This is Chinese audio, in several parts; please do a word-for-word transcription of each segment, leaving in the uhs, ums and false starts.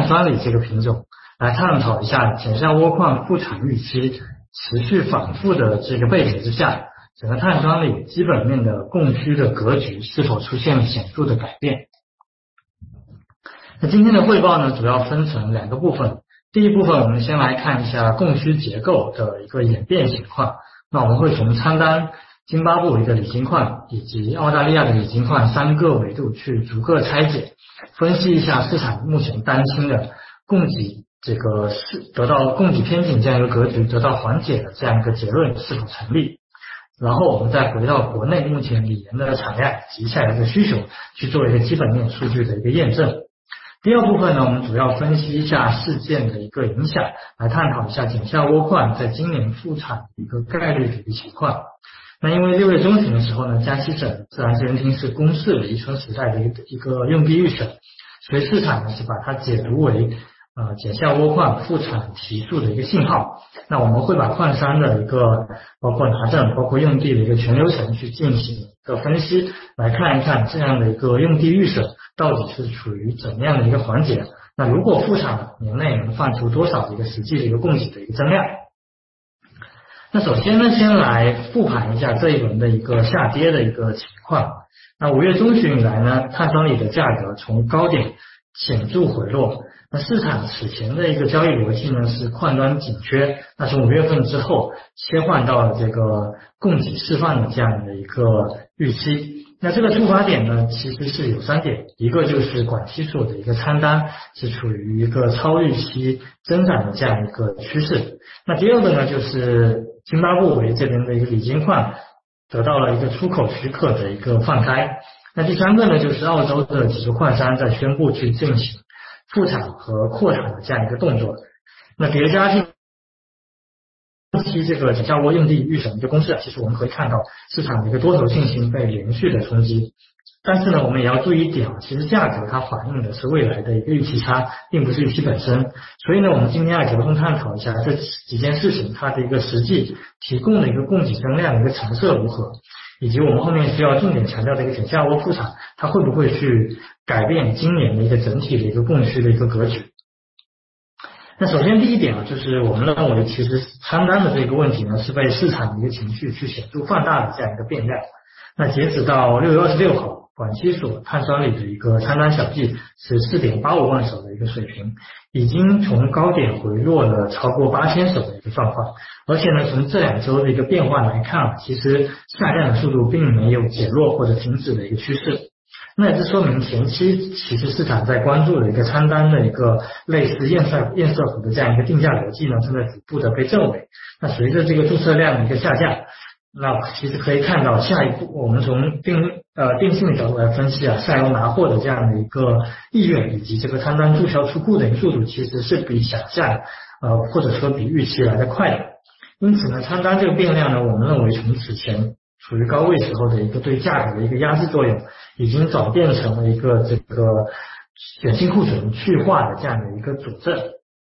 碳酸锂这个品种，来探讨一下碱下铀矿复产预期持续反复的这个背景之下，整个碳酸锂基本面的供需的格局是否出现了显著的改变。那今天的汇报呢，主要分成两个部分。第一部分我们先来看一下供需结构的一个演变情况。那我们会从餐单、津巴布韦的锂金矿以及澳大利亚的锂金矿三个维度去逐个拆解，分析一下市场目前担心的供给这个是得到供给偏紧这样一个格局得到缓解的这样一个结论是否成立。然后我们再回到国内目前锂盐的产量及下游的需求，去做一个基本面数据的一个验证。第二部分呢，我们主要分析一下事件的一个影响，来探讨一下碱下铀矿在今年复产的一个概率的一个情况。那因为六月中旬的时候呢，江西省自然资源厅是公示了宜春时代的一个一个用地预审，所以市场呢是把它解读为呃碱下铀矿复产提速的一个信号。那我们会把矿山的一个包括拿证、包括用地的一个全流程去进行一个分析，来看一看这样的一个用地预审到底是处于怎么样的一个环节。那如果复产年内能放出多少的一个实际的一个供给的一个增量。那首先呢，先来复盘一下这一轮的一个下跌的一个情况。那五月中旬以来呢，碳酸锂的价格从高点显著回落。那市场此前的一个交易逻辑呢是矿端紧缺，那从五月份之后切换到了这个供给释放的这样的一个预期。那这个出发点呢其实是有三点，一个就是管期所的一个餐单是处于一个超预期增长的这样一个趋势。那第二个呢就是津巴布韦这边的一个锂金矿得到了一个出口许可的一个放开。那第三个呢就是澳洲的几个矿山在宣布去进行复产和扩产的这样一个动作。那叠加近期这个碱下铀用地预审的公示，其实我们可以看到市场的一个多头信心被连续的冲击。但是呢，我们也要注意一点，其实价格它反映的是未来的一个预期差，并不是预期本身。所以呢，我们今天要着重探讨一下这几件事情它的一个实际提供的一个供给增量的一个成色如何，以及我们后面需要重点强调的一个碱下铀复产，它会不会去改变今年的一个整体的一个供需的一个格局。那首先第一点啊，就是我们认为其实餐单的这个问题呢，是被市场的一个情绪去显著放大的这样一个变量。那截止到六月二十六号，管期所碳酸锂的一个餐单小计是 四点八五万手的一个水平，已经从高点回落了超过八千手的一个状况。而且呢，从这两周的一个变化来看，其实下降的速度并没有减弱或者停止的一个趋势。那也是说明前期其实市场在关注的一个餐单的一个类似堰塞堰塞湖的这样一个定价逻辑呢，正在逐步的被证伪。那随着这个注册量的一个下降，那其实可以看到下一步我们从定呃定性的角度来分析啊，下游拿货的这样的一个意愿以及这个餐单注销出库的一个速度，其实是比想象呃或者说比预期来的快的。因此呢，餐单这个变量呢，我们认为从此前处于高位时候的一个对价格的一个压制作用，已经转变成了一个这个显性库存去化的这样的一个佐证。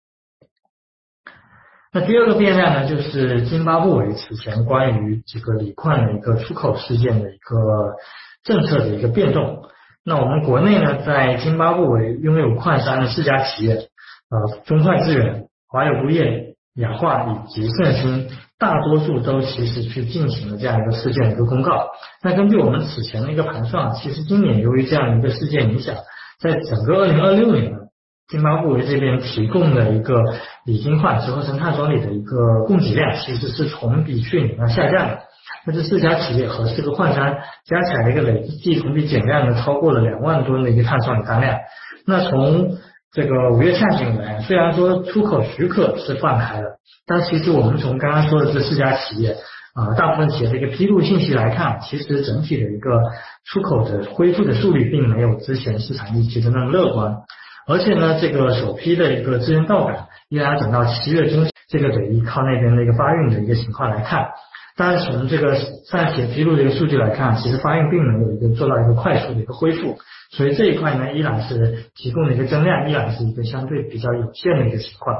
那第二个变量呢，就是津巴布韦此前关于这个锂矿的一个出口事件的一个政策的一个变动。那我们国内呢，在津巴布韦拥有矿山的四家企业，呃，中快资源、华友钴业、氧化以及盛兴，大多数都其实去进行了这样一个事件的一个公告。那根据我们此前的一个盘算，其实今年由于这样一个事件影响，在整个二零二六年呢，津巴布韦这边提供的一个锂金矿直合成碳酸锂的一个供给量，其实是同比去年要下降的。那这四家企业和四个矿山加起来的一个累计同比减量呢，超过了两万吨的一个碳酸锂单量。那从这个五月下旬以来，虽然说出口许可是放开了，但其实我们从刚刚说的这四家企业啊、呃，大部分企业的一个披露信息来看，其实整体的一个出口的恢复的速率并没有之前市场预期的那么乐观。而且呢，这个首批的一个资源到港依然要等到七月中，这个得依靠那边的一个发运的一个情况来看。但是从这个上企业披露的一个数据来看，其实发运并没有一个做到一个快速的一个恢复，所以这一块呢依然是提供的一个增量依然是一个相对比较有限的一个情况。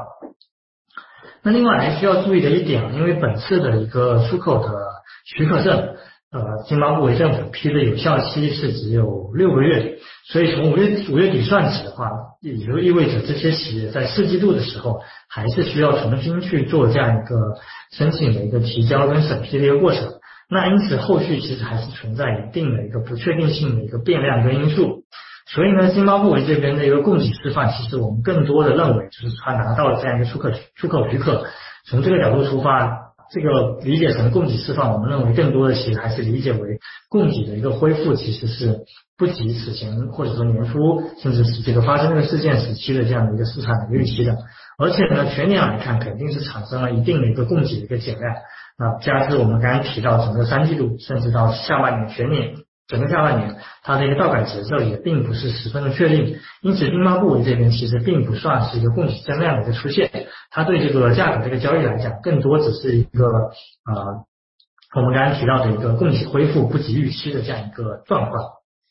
那另外还需要注意的一点，因为本次的一个出口的许可证呃，津巴布韦政府批的有效期是只有六个月，所以从五月五月底算起的话，也就意味着这些企业在四季度的时候还是需要重新去做这样一个申请的一个提交跟审批的一个过程。那因此后续其实还是存在一定的一个不确定性的一个变量跟因素。所以呢，津巴布韦这边的一个供给释放，其实我们更多的认为就是他拿到了这样一个出口出口许可，从这个角度出发。这个理解成供给释放，我们认为更多的其实还是理解为供给的一个恢复，其实是不及此前或者说年初甚至是这个发生这个事件时期的这样的一个市场的预期的。而且呢，全年来看肯定是产生了一定的一个供给的一个减量。那加之我们刚刚提到整个三季度，甚至到下半年全年。整个下半年，它的一个到改节奏也并不是十分的确定，因此津巴布韦这边其实并不算是一个供给增量的一个出现，它对这个价格这个交易来讲，更多只是一个呃我们刚刚提到的一个供给恢复不及预期的这样一个状况。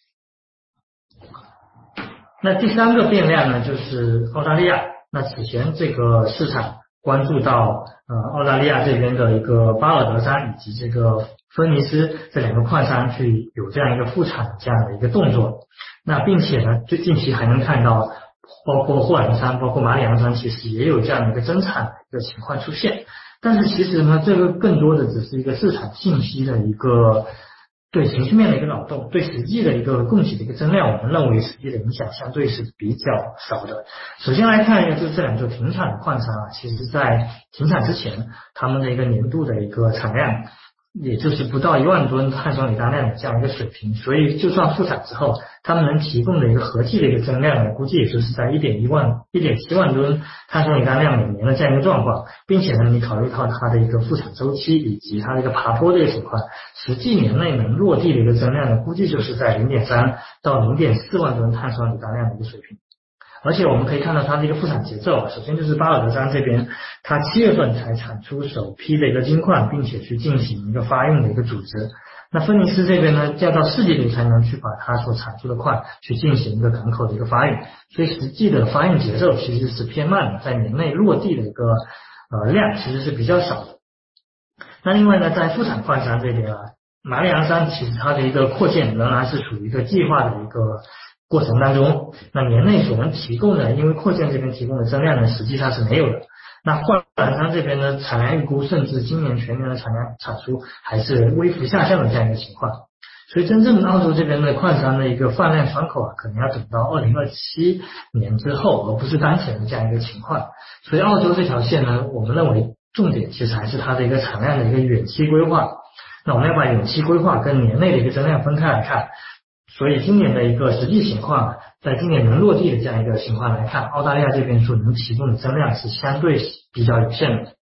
那第三个变量呢，就是澳大利亚。那此前这个市场关注到呃澳大利亚这边的一个巴尔德山以及这个芬尼斯这两个矿山去有这样一个复产这样的一个动作，那并且呢，最近期还能看到，包括霍兰山、包括马里昂山，其实也有这样的一个增产的一个情况出现。但是其实呢，这个更多的只是一个市场信息的一个对情绪面的一个扰动，对实际的一个供给的一个增量，我们认为实际的影响相对是比较少的。首先来看一个，就是这两座停产的矿山啊，其实在停产之前，他们的一个年度的一个产量，也就是不到一万吨碳酸锂当量的这样一个水平，所以就算复产之后，他们能提供的一个合计的一个增量呢，估计也就是在一点一万、一点七万吨碳酸锂当量每年的这样一个状况，并且呢，你考虑到它的一个复产周期以及它的一个爬坡的一个情况，实际年内能落地的一个增量呢，估计就是在零点三到零点四万吨碳酸锂当量的一个水平。而且我们可以看到它的一个复产节奏，首先就是巴尔德山这边，它七月份才产出首批的一个金矿，并且去进行一个发运的一个组织。那芬尼斯这边呢，要到四季度才能去把它所产出的矿去进行一个港口的一个发运，所以实际的发运节奏其实是偏慢的，在年内落地的一个呃量其实是比较少的。那另外呢，在复产矿山这边啊，马里昂山其实它的一个扩建仍然是属于一个计划的一个过程当中，那年内所能提供的，因为扩建这边提供的增量呢，实际上是没有的。那霍兰山这边呢，产量预估甚至今年全年的产量产出还是微幅下降的这样一个情况。所以真正澳洲这边的矿山的一个放量窗口啊，可能要等到二零二七年之后，而不是当前的这样一个情况。所以澳洲这条线呢，我们认为重点其实还是它的一个产量的一个远期规划。那我们要把远期规划跟年内的一个增量分开来看。所以今年的一个实际情况，在今年能落地的这样一个情况来看，澳大利亚这边所能提供的增量是相对比较有限的。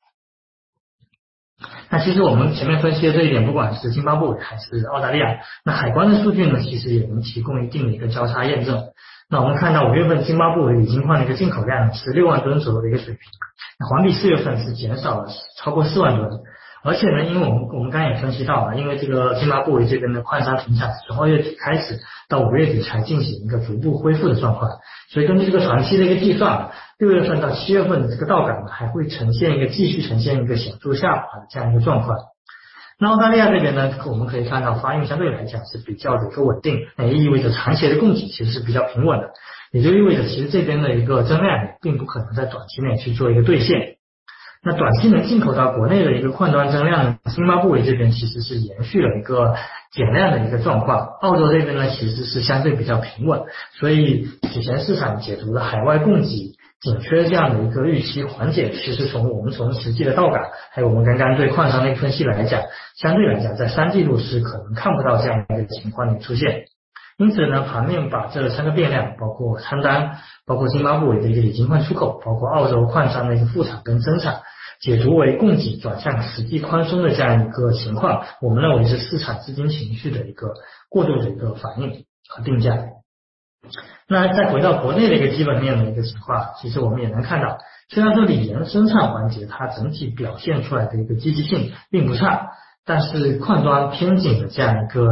那其实我们前面分析的这一点，不管是津巴布韦还是澳大利亚，那海关的数据呢，其实也能提供一定的一个交叉验证。那我们看到五月份津巴布韦铝金矿的一个进口量是六万吨左右的一个水平，那环比四月份是减少了超过四万吨。而且呢，因为我们我们刚才也分析到了，因为这个津巴布韦这边的矿山停产是从二月底开始到五月底才进行一个逐步恢复的状况，所以根据这个长期的一个计算，六月份到七月份的这个到港还会呈现一个继续呈现一个显著下滑的这样一个状况。那澳大利亚这边呢，我们可以看到发运相对来讲是比较的一个稳定，那也意味着长期的供给其实是比较平稳的，也就意味着其实这边的一个增量并不可能在短期内去做一个兑现。那短期能进口到国内的一个矿端增量呢，津巴布韦这边其实是延续了一个减量的一个状况，澳洲这边呢其实是相对比较平稳，所以此前市场解读的海外供给紧缺这样的一个预期缓解，其实从我们从实际的到港，还有我们刚刚对矿商的一个分析来讲，相对来讲在三季度是可能看不到这样一个情况的出现。因此呢，盘面把这三个变量，包括仓单，包括津巴布韦的一个锂金矿出口，包括澳洲矿山的一个复产跟增产，解读为供给转向实际宽松的这样一个情况，我们认为是市场资金情绪的一个过度的一个反应和定价。那再回到国内的一个基本面的一个情况，其实我们也能看到，虽然说锂盐生产环节它整体表现出来的一个积极性并不差，但是矿端偏紧的这样一个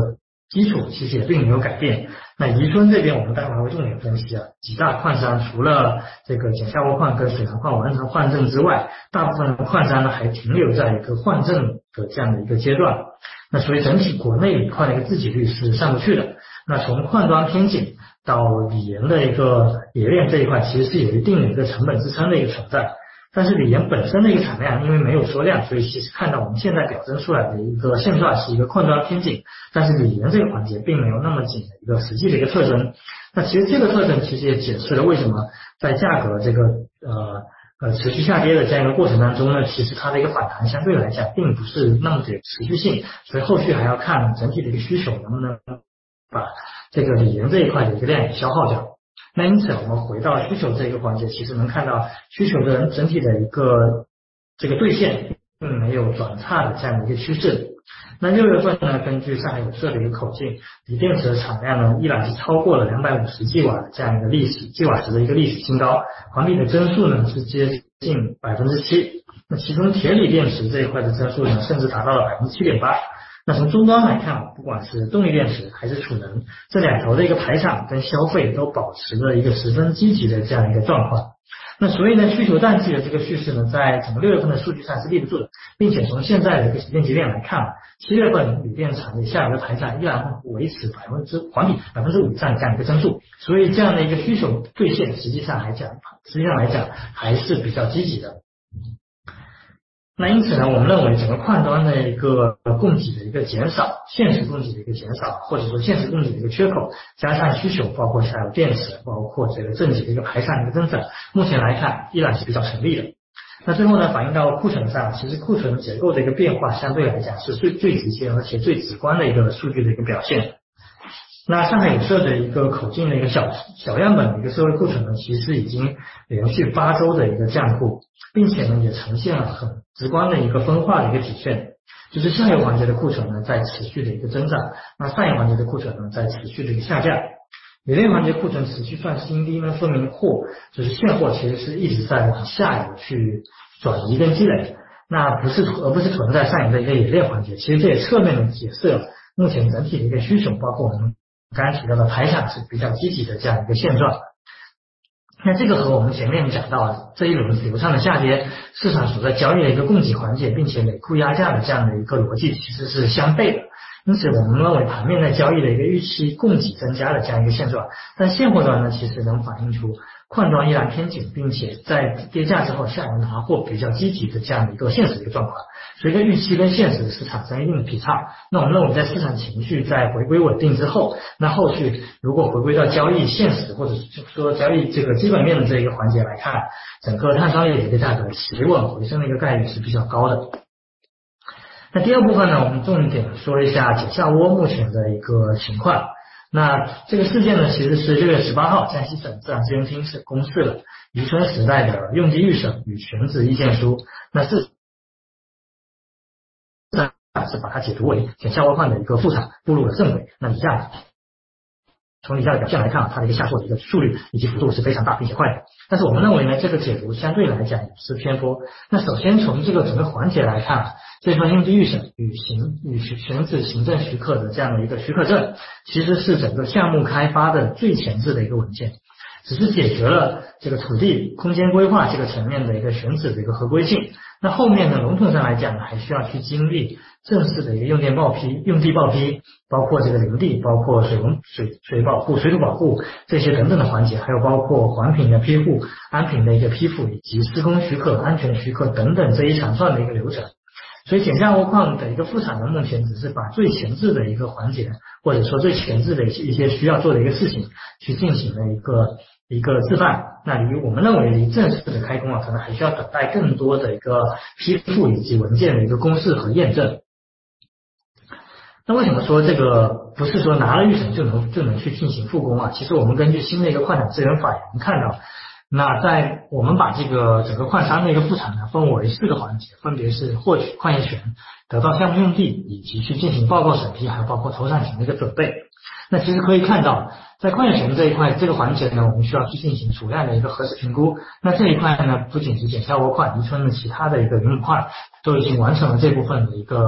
基础其实也并没有改变。那宜春这边我们待会还会重点分析啊，几大矿山除了这个碱下窝矿跟水塘矿完成换证之外，大部分的矿山呢还停留在一个换证的这样的一个阶段。那所以整体国内锂矿的一个自给率是上不去的。那从矿端偏紧到锂盐的一个冶炼这一块，其实是有一定的一个成本支撑的一个存在。但是锂盐本身的一个产量因为没有缩量，所以其实看到我们现在表征出来的一个现状是一个矿端偏紧，但是锂盐这个环节并没有那么紧的一个实际的一个特征。那其实这个特征其实也解释了为什么在价格这个呃呃持续下跌的这样一个过程当中呢，其实它的一个反弹相对来讲并不是那么的持续性，所以后续还要看整体的一个需求能不能把这个锂盐这一块的一个量给消耗掉。那因此我们回到需求这一个环节，其实能看到需求的整体的一个这个兑现并没有转差的这样的一个趋势。那六月份呢，根据上海有色的一个口径，锂电池的产量呢依然是超过了两百五十 吉瓦的这样一个历史 吉瓦时的一个历史新高，环比的增速呢是接近 百分之七。 那其中铁锂电池这一块的增速呢甚至达到了 百分之七点八。那从终端来看，不管是动力电池还是储能，这两头的一个排产跟消费都保持了一个十分积极的这样一个状况。那所以呢，需求淡季的这个趋势呢，在整个六月份的数据上是立不住的，并且从现在的一个电极链来看，七月份锂电产业下游的排产依然维持百分之环比百分之五以上的这样一个增速，所以这样的一个需求兑现，实际上来讲，实际上来讲还是比较积极的。那因此呢，我们认为整个矿端的一个供给的一个减少，现实供给的一个减少，或者说现实供给的一个缺口，加上需求，包括下游电池，包括这个正极的一个排产的一个增长，目前来看依然是比较成立的。那最后呢，反映到库存上，其实库存结构的一个变化，相对来讲是最最直接而且最直观的一个数据的一个表现。那上海有色的一个口径的一个小小样本的一个社会库存呢，其实已经连续八周的一个降库，并且呢也呈现了很直观的一个分化的一个体现，就是下游环节的库存呢在持续的一个增长，那上游环节的库存呢在持续的一个下降。冶炼环节库存持续创新低呢，说明货就是现货其实是一直在往下游去转移跟积累，那不是而不是存在上游的一个冶炼环节。其实这也侧面的解释了目前整体的一个需求，包括我们刚刚提到的排产是比较积极的这样一个现状。那这个和我们前面讲到这一轮流畅的下跌，市场所在交易的一个供给环节，并且累库压价的这样的一个逻辑其实是相悖的。因此我们认为盘面在交易的一个预期供给增加的这样一个现状，但现货端呢其实能反映出矿端依然偏紧，并且在跌价之后下游拿货比较积极的这样的一个现实的一个状况。随着预期跟现实是产生一定的劈叉，那我们认为在市场情绪在回归稳定之后，那后续如果回归到交易现实或者说交易这个基本面的这一个环节来看，整个碳酸锂的价格企稳回升的一个概率是比较高的。那第二部分呢，我们重点说一下碱下窝目前的一个情况。那这个事件呢，其实是六月十八号，江西省自然资源厅是公示了宜春时代的用地预审与选址意见书。那是是把它解读为碱下窝矿的一个复产步入了正轨。那锂价从锂价的表现来看，它的一个下挫的一个速率以及幅度是非常大并且快的。但是我们认为呢，这个解读相对来讲也是偏颇。那首先从这个整个环节来看，这份用地预审与行与选址行政许可的这样的一个许可证，其实是整个项目开发的最前置的一个文件，只是解决了这个土地空间规划这个层面的一个选址的一个合规性。那后面呢，笼统上来讲，还需要去经历正式的一个用电报批、用地报批，包括这个林地，包括水文水水保护、水土保护这些等等的环节，还有包括环评的批复、安评的一个批复，以及施工许可、安全许可等等这一长串的一个流程。所以碱下窝矿的一个复产呢，目前只是把最前置的一个环节，或者说最前置的一些一些需要做的一个事情，去进行了一个一个示范。那离我们认为离正式的开工啊，可能还需要等待更多的一个批复以及文件的一个公示和验证。那为什么说这个不是说拿了预审就能就能去进行复工啊？其实我们根据新的一个矿产资源法也能看到，那在我们把这个整个矿山的一个复产呢分为四个环节，分别是获取矿业权、得到项目用地，以及去进行报告审批，还有包括投产权的一个准备。那其实可以看到，在矿业权这一块这个环节呢，我们需要去进行储量的一个核实评估。那这一块呢，不仅是碱下窝矿、宜春的其他的一个云母矿都已经完成了这部分的一个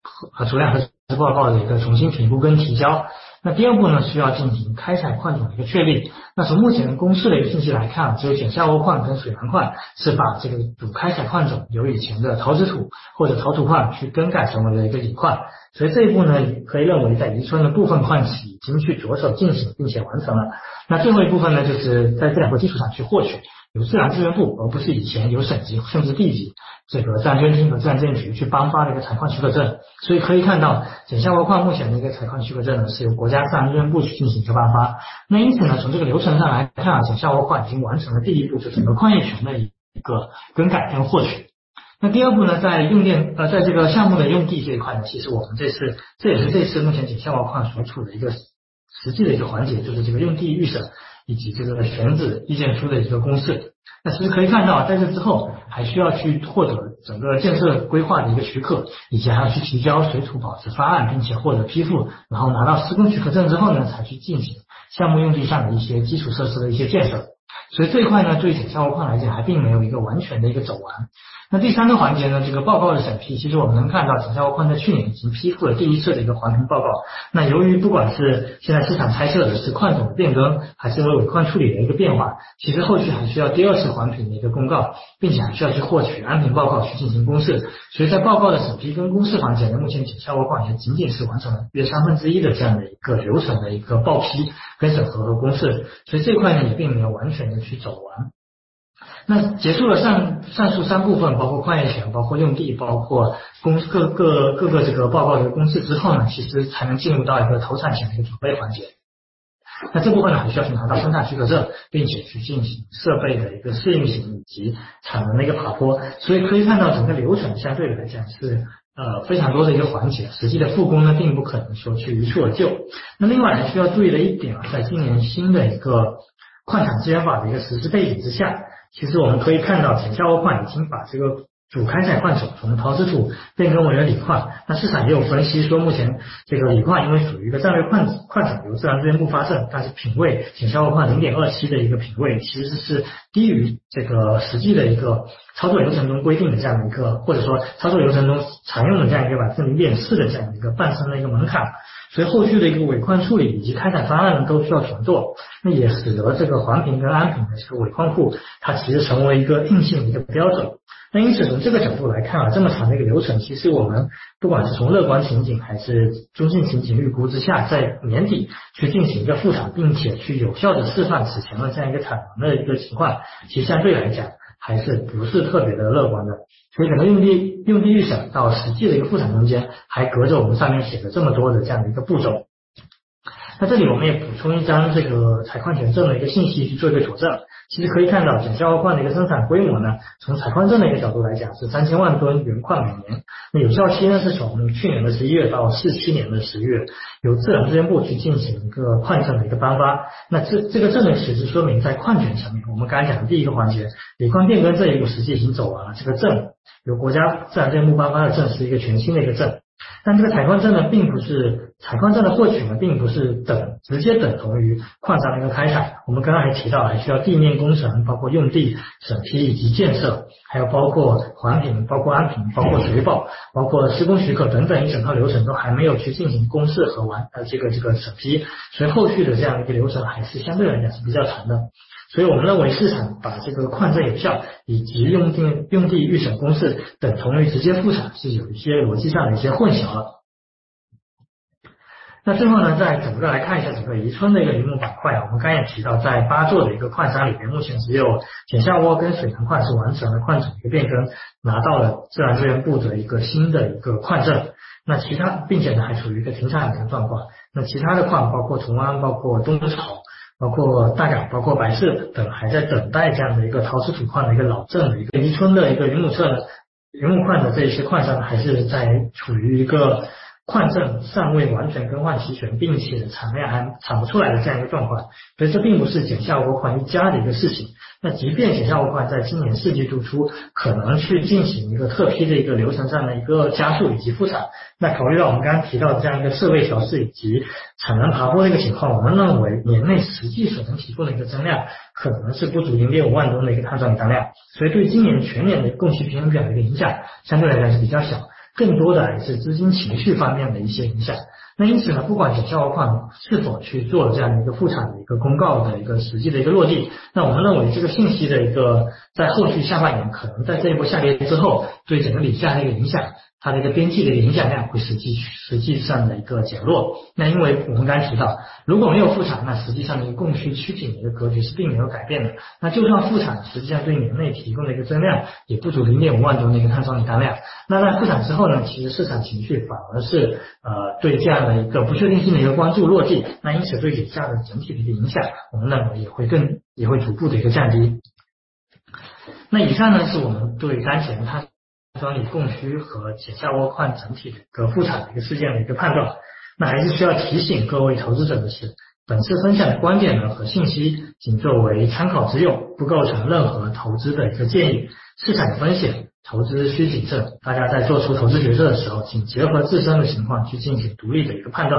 呃主量核实报告的一个重新评估跟提交。那第二步呢，需要进行开采矿种的一个确立。那从目前公示的一个信息来看，只有碱下窝矿跟水蓝矿是把这个主开采矿种由以前的陶质土或者陶土矿去更改成为了一个锂矿。所以这一步呢，可以认为在宜春的部分矿企已经去着手进行并且完成了。那最后一部分呢，就是在这两个基础上去获取，由自然资源部而不是以前由省级甚至地级这个自然资源厅和自然建局去颁发的一个采矿许可证。所以可以看到碱下窝矿目前的一个采矿许可证呢，是由国家自然资源部去进行一个颁发。那因此呢，从这个流程上来看啊，碱下窝矿已经完成了第一步，就整个矿业权的一个更改跟获取。那第二步呢，在用电呃，在这个项目的用地这一块呢，其实我们这次这也是这次目前碱下窝矿所处的一个实际的一个环节，就是这个用地预审以及这个选址意见书的一个公示。那其实可以看到，在这之后还需要去获得整个建设规划的一个许可，以及还要去提交水土保持方案，并且获得批复，然后拿到施工许可证之后呢，才去进行项目用地上的一些基础设施的一些建设。所以这一块呢，对于碱下窝矿来讲还并没有一个完全的一个走完。那第三个环节呢，这个报告的审批，其实我们能看到碱下窝矿在去年已经批复了第一次的一个环评报告。那由于不管是现在市场猜测的是矿种的变更，还是因为尾矿处理的一个变化，其实后续还需要第二次环评的一个公告，并且还需要去获取安评报告去进行公示。所以在报告的审批跟公示环节呢，目前碱下窝矿也仅仅是完成了约三分之一的这样的一个流程的一个报批跟审核和公示，所以这块呢也并没有完全的去走完。那结束了上上述三部分，包括矿业权、包括用地、包括公各个各个这个报告的公示之后呢，其实才能进入到一个投产前的一个准备环节。那这部分呢，还需要去拿到生产许可证，并且去进行设备的一个试运行以及产能的一个爬坡。所以可以看到整个流程相对来讲是呃非常多的一个环节，实际的复工呢，并不可能说去一蹴而就。那另外还需要注意的一点啊，在今年新的一个矿产资源法的一个实施背景之下，其实我们可以看到碱下窝矿已经把这个主开采矿种从陶质土变更为了锂矿。那市场也有分析说，目前这个锂矿因为属于一个战略矿矿种，由自然资源部发证，但是品位碱下窝矿 零点二七 的一个品位其实是低于这个实际的一个操作流程中规定的这样的一个，或者说操作流程中常用的这样一个 百分之零点四 的这样一个半升的一个门槛。所以后续的一个尾矿处理以及开采方案都需要重做，那也使得这个环评跟安评的这个尾矿库，它其实成为一个硬性的一个标准。那因此从这个角度来看啊，这么长的一个流程，其实我们不管是从乐观情景还是中性情景预估之下，在年底去进行一个复产，并且去有效的示范此前的这样一个产能的一个情况，其实相对来讲还是不是特别的乐观的。所以整个用地用地预审到实际的一个复产中间，还隔着我们上面写的这么多的这样的一个步骤。那这里我们也补充一张这个采矿权证的一个信息去做一个佐证。其实可以看到碱下窝矿的一个生产规模呢，从采矿证的一个角度来讲是三千万吨原矿每年，那有效期呢是从去年的十一月到四七年的十月，由自然资源部去进行一个矿证的一个颁发。那这这个证呢，其实说明在矿权层面，我们刚才讲的第一个环节，锂矿变更这一步实际已经走完了，这个证由国家自然资源部颁发的证是一个全新的一个证。但这个采矿证呢，并不是采矿证的获取呢，并不是等直接等同于矿场的一个开采。我们刚刚还提到，还需要地面工程，包括用地审批以及建设，还有包括环评、包括安评、包括水保、包括施工许可等等一整套流程都还没有去进行公示和完呃这个这个审批，所以后续的这样一个流程还是相对来讲是比较长的。所以我们认为市场把这个矿证有效以及用地用地预审公示等同于直接复产是有一些逻辑上的一些混淆了。那最后呢，再整个来看一下整个宜春的一个林木板块啊，我们刚才也提到，在八座的一个矿山里面，目前只有碱下窝跟水蓝矿是完成了矿种一个变更，拿到了自然资源部的一个新的一个矿证。那其他并且呢还处于一个停产的一个状况。那其他的矿包括崇安、包括东草、包括大港、包括白氏等，还在等待这样的一个陶瓷土矿的一个老证的一个宜春的一个云母测云母矿的这一些矿山，还是在处于一个矿证尚未完全更换齐全，并且产量还产不出来的这样一个状况。所以这并不是碱下窝矿一家的一个事情。那即便碱下窝矿在今年四季度初可能去进行一个特批的一个流程上的一个加速以及复产，那考虑到我们刚刚提到的这样一个设备调试以及产能爬坡的一个情况，我们认为年内实际所能提供的一个增量可能是不足零点五万吨的一个碳酸锂当量，所以对今年全年的供气平衡表的一个影响相对来讲是比较小。 更多的还是资金情绪方面的一些影响。那因此呢，不管减价挖矿是否去做了这样的一个复产的一个公告的一个实际的一个落地，那我们认为这个信息的一个在后续下半年可能在这一波下跌之后，对整个锂价的一个影响，它的一个边际的一个影响量会实际实际上的一个减弱。那因为我们刚才提到，如果没有复产，那实际上的一个供需趋紧的一个格局是并没有改变的。那就算复产，实际上对年内提供的一个增量也不足零点五万吨的一个碳双锂单量。那在复产之后呢，其实市场情绪反而是呃对这样的一个不确定性的一个关注落地，那因此对锂价的整体的一个影响，我们认为也会更也会逐步的一个降低。那以上呢是我们对当前碳双锂供需和减价挖矿整体的一个复产的一个事件的一个判断。那还是需要提醒各位投资者的是，本次分享的观点呢和信息仅作为参考之用，不构成任何投资的一个建议。市场有风险，投资需谨慎，大家在做出投资决策的时候，请结合自身的情况去进行独立的一个判断。